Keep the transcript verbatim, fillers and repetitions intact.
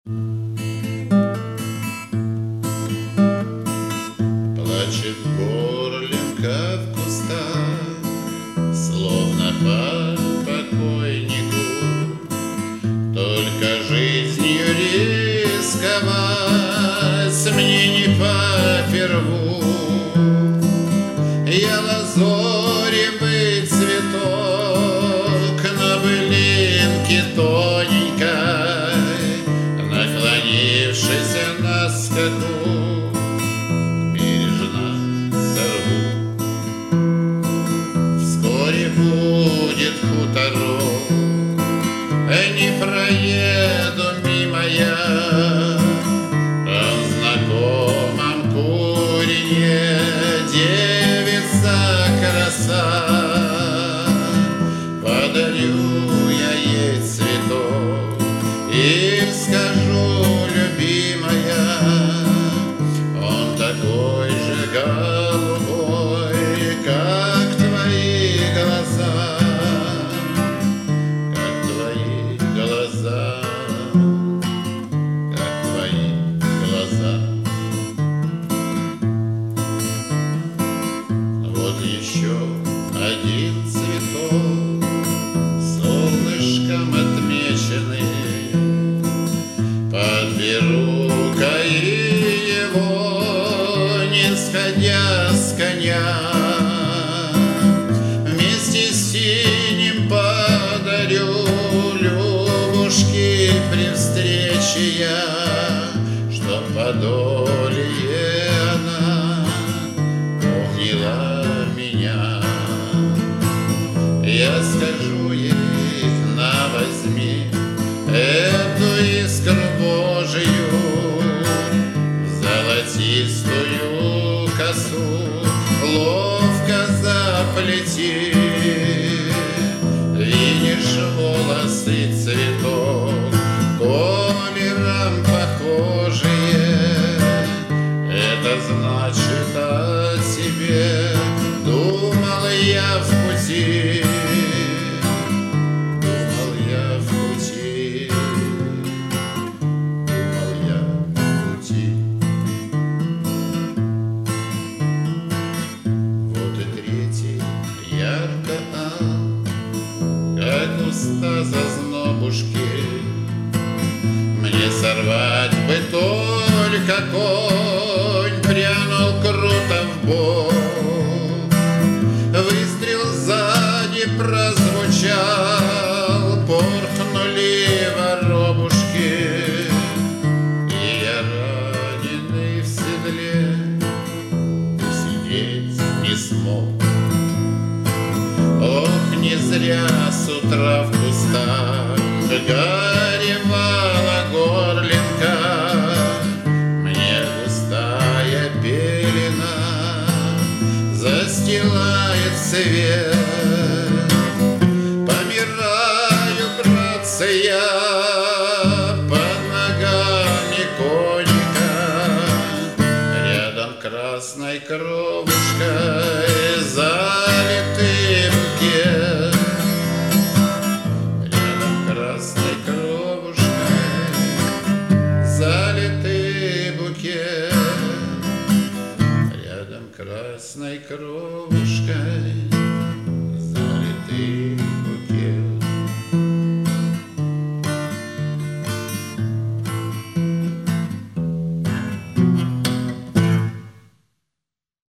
Плачет горлинка в кустах, словно по покойнику. Только жизнью рисковать мне не поперву. Я лазоревый цветок на былинке тоненькой, наклонившись на скаку, бережно сорву. Вскоре будет хуторок, не проеду мимо я по знакомом курине. Девица краса, подарю я ей цветок и скажу: любимая, он такой же голубой, как твои глаза, как твои глаза, как твои глаза. Вот еще один цветок, солнышком отмеченный, подберу-ка и его, не сходя с коня. Вместе с синим подарю Любушке при встрече я, чтоб подолье она помнила меня. Я скажу ей: на, возьми эту искру Божию, золотистую косу ловко заплети. Видишь, волосы цветок колером похожие, это значит о тебе думал я в пути, думал я в пути, думал я в пути. Вот и третий ярко-ал, как уста зазнобушки. Мне сорвать бы только конь прянул круто в бок. Выстрел сзади прозвучал, порхнули воробушки, и я, раненый в седле, сидеть не смог. Ох, не зря с утра в кустах горевала горлинка, мне густая пелена застилает свет. Помираю, братцы, я под ногами коника, рядом красной кровушка